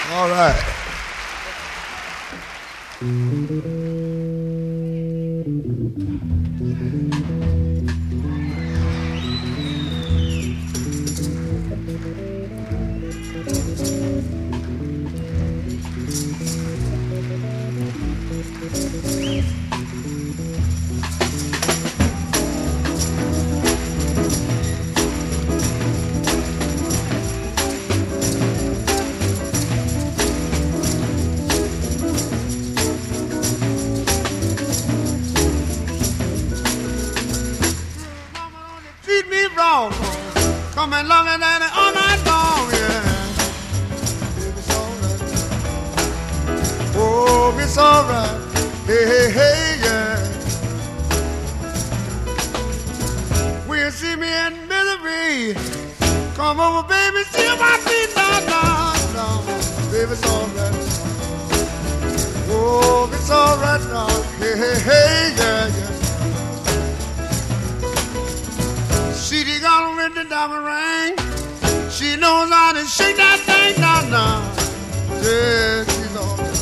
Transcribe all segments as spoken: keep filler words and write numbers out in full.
All right. Treat me wrong, coming longer than all night long, yeah. It's alright. Oh, it's alright. Hey, hey, hey, yeah. When you see me in misery, come over, baby, see my feet, no, no, no. Baby, it's alright. Oh, it's alright now. Hey, hey, hey, yeah, yeah. She got with the diamond ring. She knows how to shake that thing, no, no. Yeah, she's alright.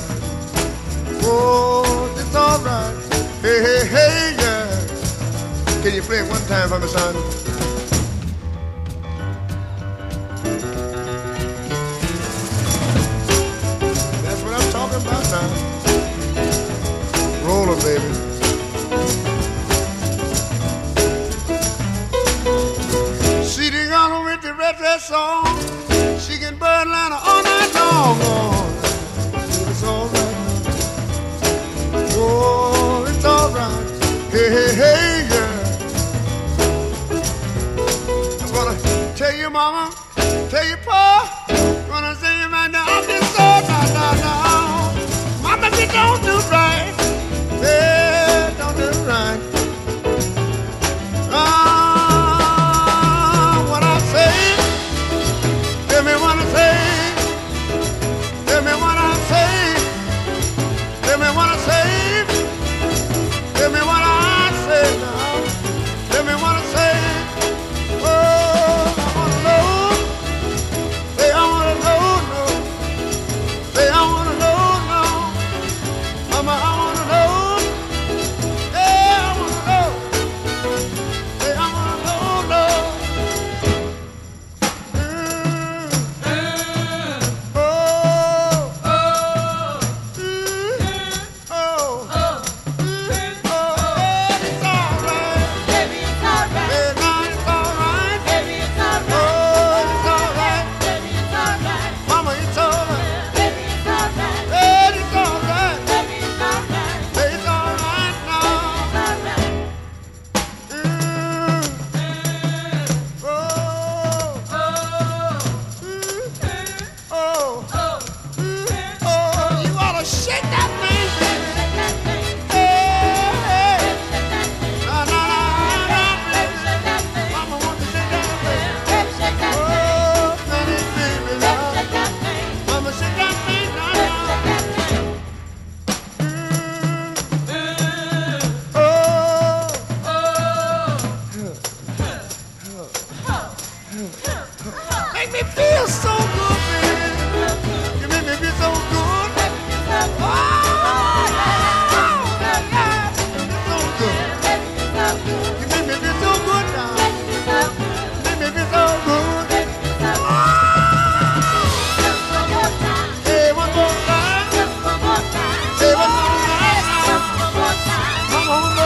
Oh, it's alright. Hey, hey, hey, yeah. Can you play it one time for me, son? That's what I'm talking about now. Roll it, baby. She done gone with the red dress song. She can burn Atlanta all night long. Oh, it's alright. Oh, it's alright. Hey, hey, hey, yeah. I'm gonna tell you, mama, tell you, pa, gonna say you right now. I'm just so down, down, down. Mama, you don't do right. Yeah, don't do right. Ah, what I say, tell me what I say, tell me what I say, tell me what I say, tell me what I say now, tell me what I say. Oh, I wanna know, say I wanna know, no, say I wanna know, no, mama, I wanna know, yeah, I wanna know. Say I wanna know, no. Mm. Oh, oh, mm. Oh, oh, mm. Oh, yeah, it's alright. Baby, it's alright. Yeah, now it's alright. Baby, it's alright. Oh, it's alright. Baby, it's alright. Mama, it's alright. Baby, it's alright. Yeah, it's alright. Baby, it's alright. Yeah, it's alright now. Alright. Mm. Oh, Oh, mm. Oh, oh, mm. Oh, you ought to shake that thing, baby. shake that thing. Hey, hey. Shake that thing. Na, na, na, na, Baby, baby. shake that thing. Mama want to shake that thing. Baby, shake that thing. Oh, honey, baby, Baby, now. shake that thing. Mama, shake that thing now, Baby, now. shake that thing. Oh, make me feel so good, baby. You make me feel so good. Oh, yeah, yeah. So good. You make me feel so good now. Make me feel so good. Hey, one more time. Hey, one more time now. Come on,